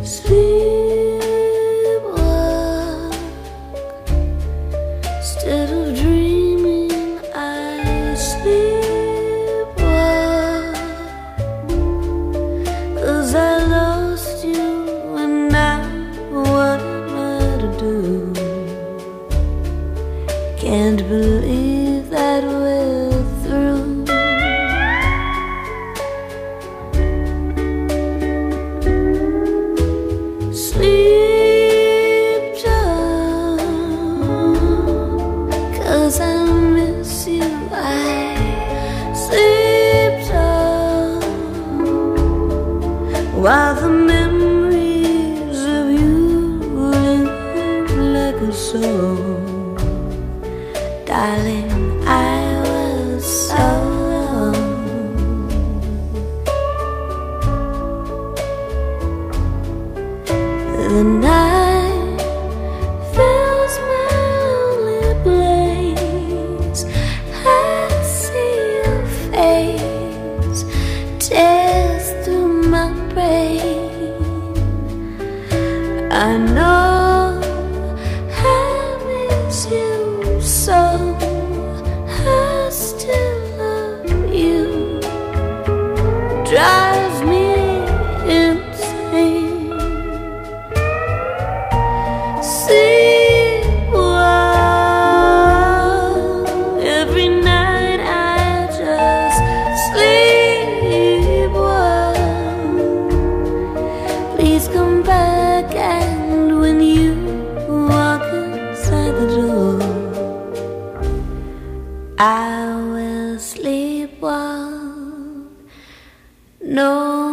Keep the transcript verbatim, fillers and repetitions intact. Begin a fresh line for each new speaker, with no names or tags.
Sleepwalk. Instead of dreaming, I sleepwalk. 'Cause I lost you and now what am I to do? Can't believe that we're through. Sleep talk, 'cause I miss you. I sleep talk, while the memories of you linger like a song. Darling, I was so wrong. The night fills my lonely place. I see your face tears through my brain. I know I miss you so. I still love you. Drive me insane. Sleepwalk. Every night I just sleepwalk. Please come back, and when you walk inside the door, I will sleepwalk no